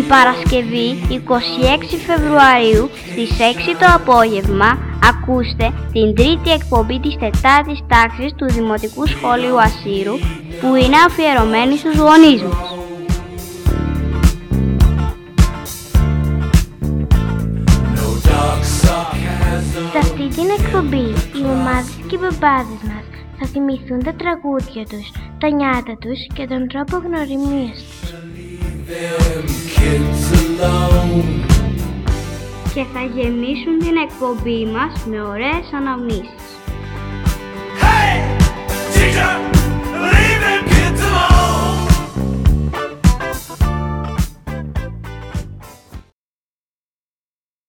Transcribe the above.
Παρασκευή 26 Φεβρουαρίου στις 6 το απόγευμα ακούστε την τρίτη εκπομπή της τετάρτης τάξης του Δημοτικού Σχολείου Ασσύρου, που είναι αφιερωμένη στους γονείς μας. Σε αυτή την εκπομπή οι μαμάδες και οι μπαμπάδες μας θα θυμηθούν τα τραγούδια τους, τα νιάτα τους και τον τρόπο γνωριμίας τους. Και θα γεμίσουν την εκπομπή μας με ωραίες αναμνήσεις.